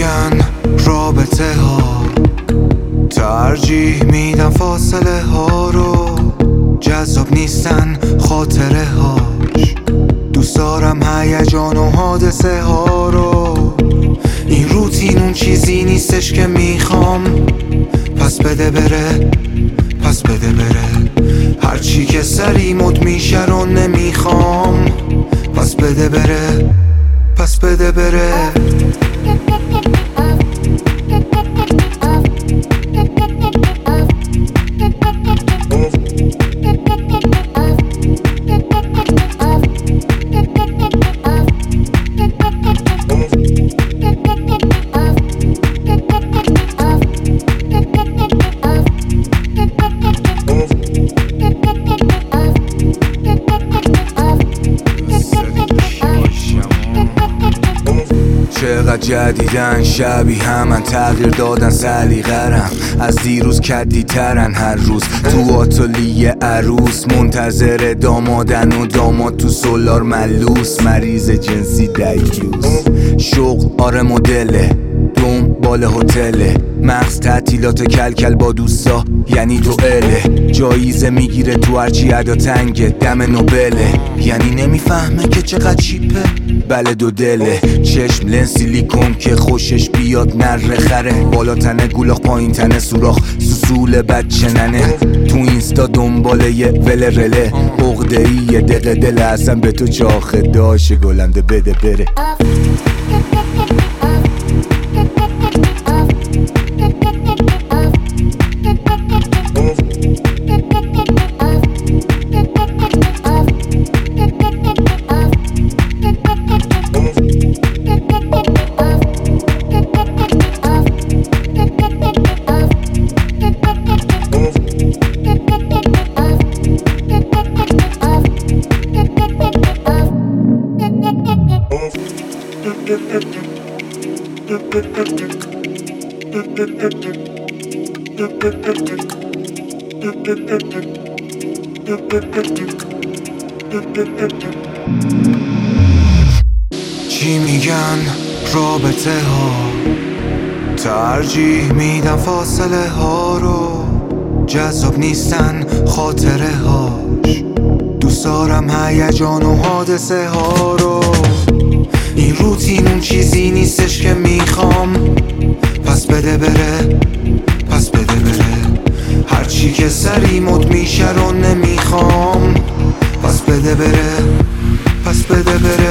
میگن رابطه ها ترجیح میدن فاصله ها رو، جذاب نیستن خاطره هاش، دوست دارم هیجان و حادثه ها رو. این روتین اون چیزی نیستش که میخوام، پس بده بره، پس بده بره. هرچی که سری مد میشه رو نمیخوام، پس بده بره، پس بده بره. چقدر جدیدن شبیه همن، تغییر دادن سلیقه‌رم، از دیروز کدی ترن. هر روز تو آتلیه عروس منتظر دامادن و داماد تو سولار ملوس، مریض جنسی دیوز. شغل آره مدله، دنبال هتله، مغز تعطیلات کلکل با دوستا یعنی دوئله. جایزه میگیره تو هرچی ادا تنگه، دم نوبله. یعنی نمیفهمه که چقدر چیپه، بله دو دله. چشم لنز سیلیکون که خوشش بیاد نره خره، بالا تنه گولاخ پایین تنه سوراخ، سوسول بچه ننه. تو اینستا دنباله یه ول رله، عقده‌ای یه دقیقه دل اصلا به تو چاخه داشه گلنده بده بره. چی میگن رابطه ها ترجیح میدن فاصله ها رو، جذاب نیستن خاطره هاش، دوست دارم هیجان و حادثه ها رو. این روتین اون چیزی نیستش که میخوام، پس بده بره، پس بده بره. هرچی که سری مد میشه رو نمیخوام، پس بده بره، پس بده بره.